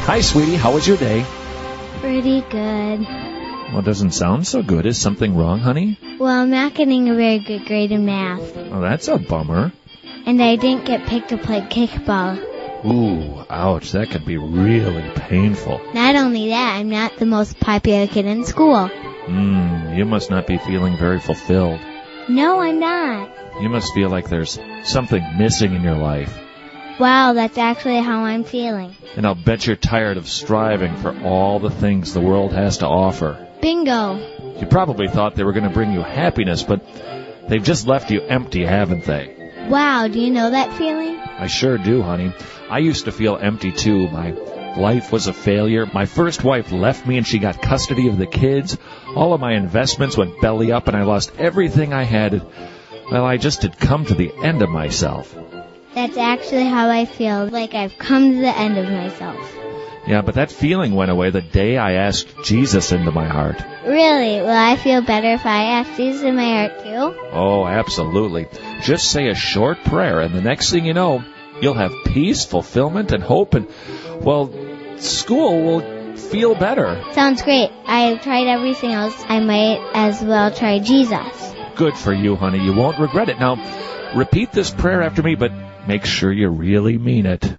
Hi, sweetie. How was your day? Pretty good. Well, it doesn't sound so good. Is something wrong, honey? Well, I'm not getting a very good grade in math. Oh, that's a bummer. And I didn't get picked to play kickball. Ooh, ouch. That could be really painful. Not only that, I'm not the most popular kid in school. You must not be feeling very fulfilled. No, I'm not. You must feel like there's something missing in your life. Wow, that's actually how I'm feeling. And I'll bet you're tired of striving for all the things the world has to offer. Bingo. You probably thought they were going to bring you happiness, but they've just left you empty, haven't they? Wow, do you know that feeling? I sure do, honey. I used to feel empty, too. My life was a failure. My first wife left me and she got custody of the kids. All of my investments went belly up and I lost everything I had. Well, I just had come to the end of myself. That's actually how I feel, like I've come to the end of myself. Yeah, but that feeling went away the day I asked Jesus into my heart. Really? Will I feel better if I ask Jesus in my heart too? Oh, absolutely. Just say a short prayer, and the next thing you know, you'll have peace, fulfillment, and hope, and, well, school will feel better. Sounds great. I've tried everything else. I might as well try Jesus. Good for you, honey. You won't regret it. Now, repeat this prayer after me, but make sure you really mean it.